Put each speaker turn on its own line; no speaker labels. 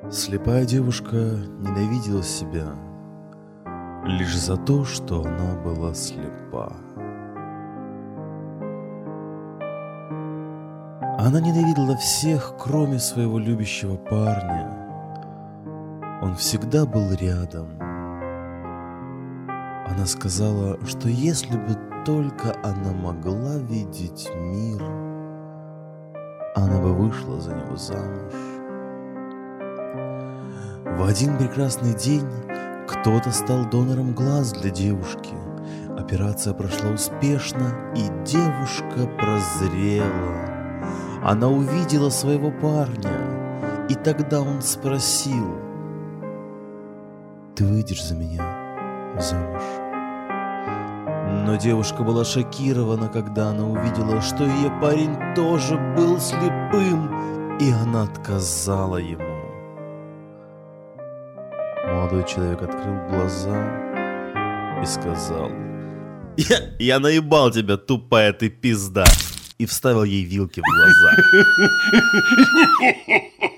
Слепая девушка ненавидела себя лишь за то, что она была слепа. Она ненавидела всех, кроме своего любящего парня. Он всегда был рядом. Она сказала, что если бы только она могла видеть мир, она бы вышла за него замуж. В один прекрасный день кто-то стал донором глаз для девушки. Операция прошла успешно, и девушка прозрела. Она увидела своего парня, и тогда он спросил: «Ты выйдешь за меня замуж?» Но девушка была шокирована, когда она увидела, что ее парень тоже был слепым, и она отказала ему. Молодой человек открыл глаза и сказал: «Я наебал тебя, тупая ты пизда!» и вставил ей вилки в глаза.